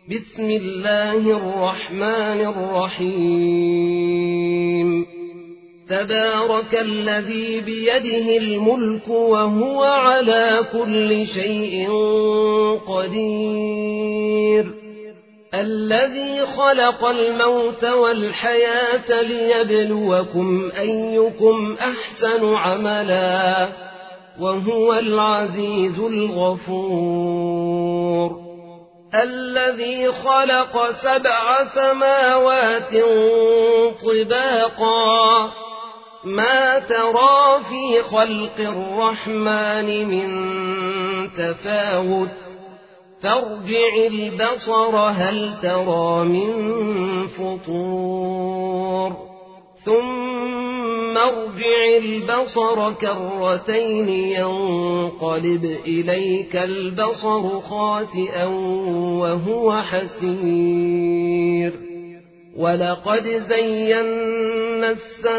بسم الله الرحمن الرحيم تبارك الذي بيده الملك وهو على كل شيء قدير الذي خلق الموت والحياة ليبلوكم أيكم أحسن عملا وهو العزيز الغفور الذي خلق 7 سماوات طباقا ما ترى في خلق الرحمن من تفاوت فارجع البصر هل ترى من فطور ثم ارجع البصر كرتين ينقلب إليك البصر خاسئا وهو حسير ولقد زينا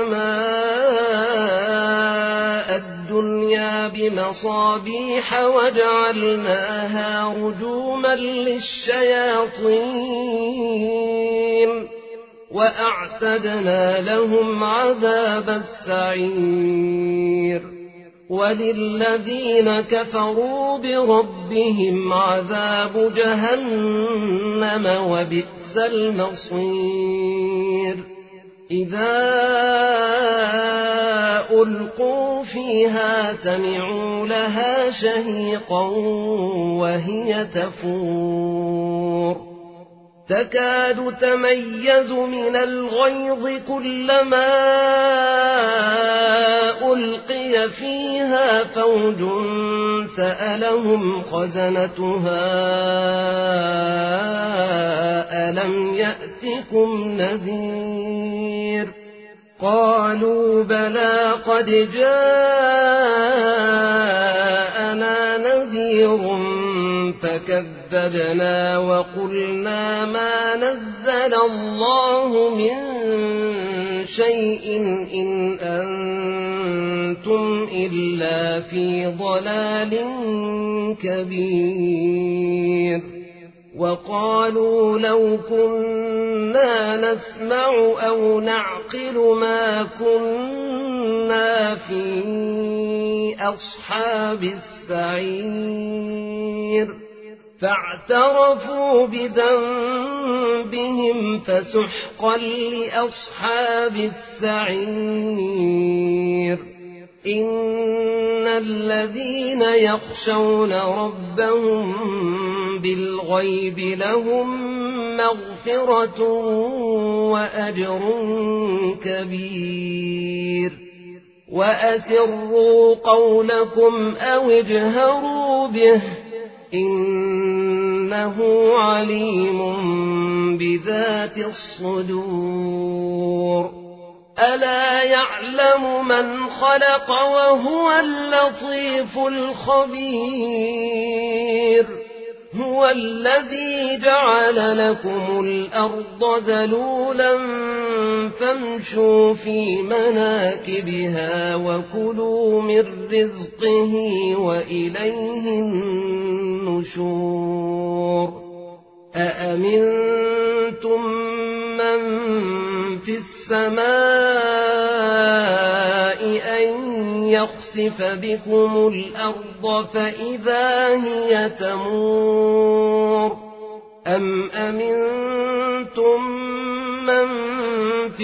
السماء الدنيا بمصابيح وجعلناها رجوما للشياطين وأعتدنا لهم عذاب السعير وللذين كفروا بربهم عذاب جهنم وبئس المصير إذا ألقوا فيها سمعوا لها شهيقا وهي تفور تكاد تميز من الغيظ كلما ألقي فيها فوج سألهم خزنتها ألم يأتكم نذير قالوا بلى قد جاءنا نذير فكذبنا وقلنا ما نزل الله من شيء إن أنتم إلا في ضلال كبير وقالوا لو كنا نسمع أو نعقل ما كنا في أصحاب السعير فاعترفوا بذنبهم فسحقا لأصحاب السعير إن الذين يخشون ربهم بالغيب لهم مغفرة وأجر كبير وأسروا قولكم أو اجهروا به إنه عليم بذات الصدور ألا يعلم من خلق وهو اللطيف الخبير هو الذي جعل لكم الأرض ذلولا فامشوا في مناكبها وكلوا من رزقه وإليه النشور أأمنتم من في السماء أن يخسف بكم الأرض فإذا هي تمور أم أمنتم من في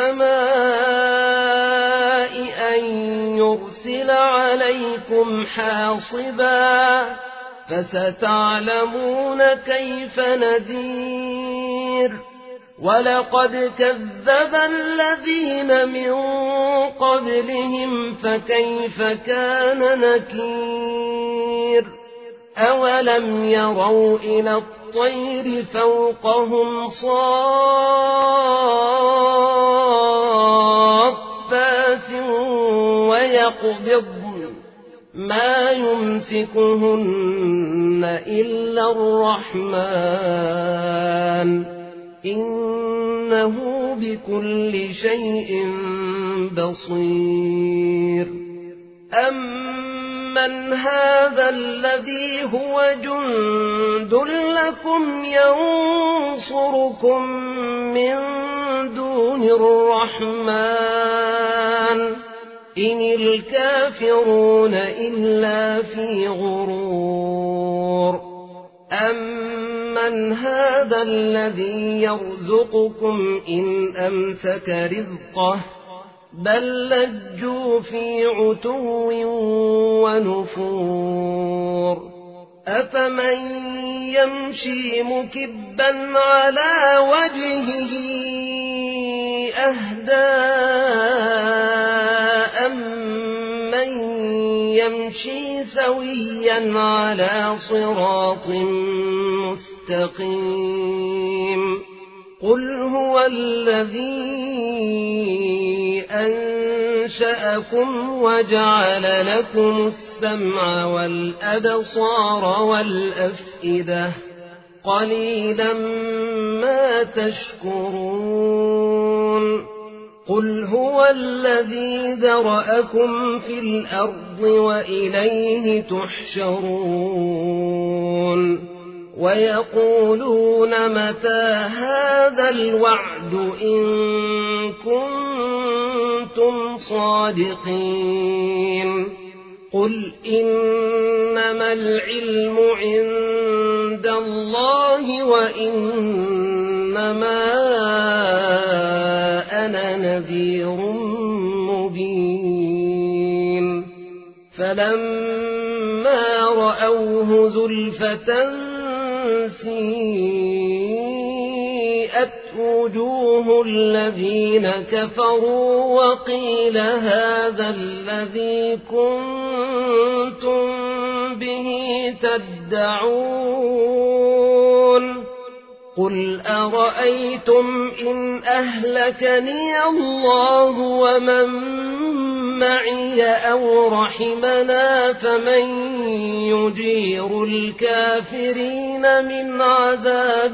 السماء أن يرسل عليكم حاصبا فستعلمون كيف نذير ولقد كذب الذين من قبلهم فكيف كان نكير أولم يروا إلى الطير فوقهم صافات ويقبضن ما يمسكهن إلا الرحمن إنه بكل شيء بصير أَمَّنْ هَذَا الَّذِي هُوَ جُندٌ لَّكُمْ يَنصُرُكُم مِّن دُونِ الرَّحْمَٰنِ إِنِ الْكَافِرُونَ إِلَّا فِي غُرُورٍ أَمَّنْ هَذَا الَّذِي يَرْزُقُكُمْ إِنْ أَمْسَكَ رِزْقَهُ بَل لَّجُّوا فِي عُتُوٍّ وَنُفُورٍ أَفَمَن يَمْشِي مُكِبًّا عَلَىٰ وَجْهِهِ أَهْدَىٰ أَمَّن يَمْشِي سَوِيًّا عَلَىٰ صِرَاطٍ مُّسْتَقِيمٍ قُلْ هُوَ الَّذِي أَنشَأَكُمْ وَجَعَلَ لَكُمُ السَّمْعَ وَالْأَبْصَارَ وَالْأَفْئِدَةَ قَلِيلًا مَّا تَشْكُرُونَ قُلْ هُوَ الَّذِي ذَرَأَكُمْ فِي الْأَرْضِ وَإِلَيْهِ تُحْشَرُونَ وَيَقُولُونَ مَتَىٰ هَٰذَا الْوَعْدُ إِن كُنتُمْ صَادِقِينَ قُلْ إِنَّمَا الْعِلْمُ عِندَ اللَّهِ وَإِنَّمَا أَنَا نَذِيرٌ مُّبِينٌ فَلَمَّا رَأَوْهُ زُلْفَةً سِيئَتْ وُجُوهُ الَّذِينَ كَفَرُوا وَقِيلَ هَٰذَا الَّذِي كُنتُم بِهِ تَدَّعُونَ قُلْ أَرَأَيْتُمْ إِنْ أَهْلَكَنِيَ اللَّهُ وَمَن مَّعِيَ أَوْ رَحِمَنَا فَمَن يُجِيرُ الْكَافِرِينَ مِنْ عَذَابٍ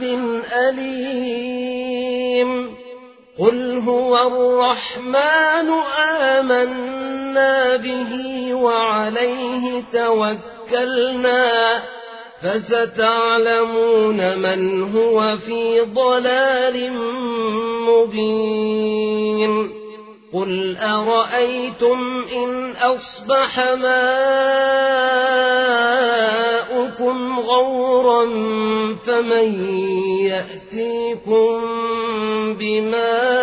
أَلِيمٍ قُلْ هُوَ الرَّحْمَٰنُ آمَنَّا بِهِ وَعَلَيْهِ تَوَكَّلْنَا فَسَتَعْلَمُونَ مَنْ هُوَ فِي ضَلَالٍ مُّبِينٍ قُلْ أَرَأَيْتُمْ إِنْ أَصْبَحَ مَاؤُكُمْ غَوْرًا فَمَن يَأْتِيكُم بِمَاءٍ